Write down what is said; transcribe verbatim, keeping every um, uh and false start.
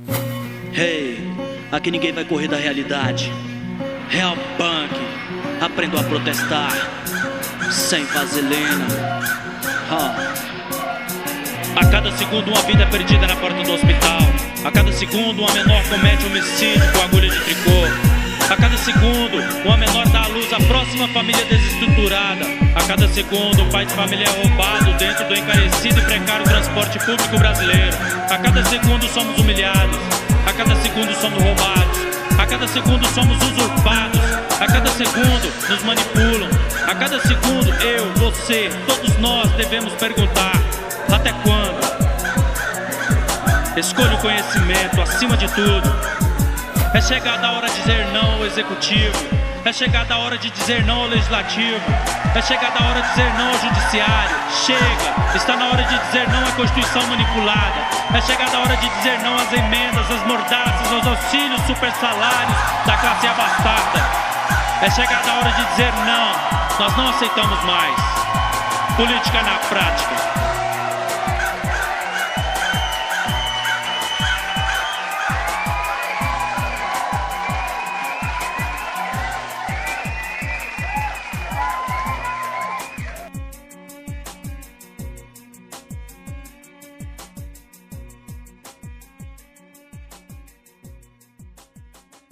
Hey, aqui ninguém vai correr da realidade. Real Punk, aprendo a protestar sem vaselina. huh. A cada segundo uma vida é perdida na porta do hospital. A cada segundo uma menor comete homicídio com agulha de tricô. A cada segundo uma menor dá à luz a próxima família desestruturada. A cada segundo um pai de família é roubado dentro do encarecido e precário transporte público brasileiro. A cada segundo somos humilhados. A cada segundo somos roubados. A cada segundo somos usurpados. A cada segundo nos manipulam. A cada segundo eu, você, todos nós devemos perguntar: até quando? Escolha o conhecimento acima de tudo. É chegada a hora de dizer não ao executivo. É chegada a hora de dizer não ao legislativo. É chegada a hora de dizer não ao judiciário. Chega! Está na hora de dizer não à Constituição manipulada. É chegada a hora de dizer não às emendas, às mordaças, aos auxílios super salários da classe abastada. É chegada a hora de dizer não. Nós não aceitamos mais. Política na prática.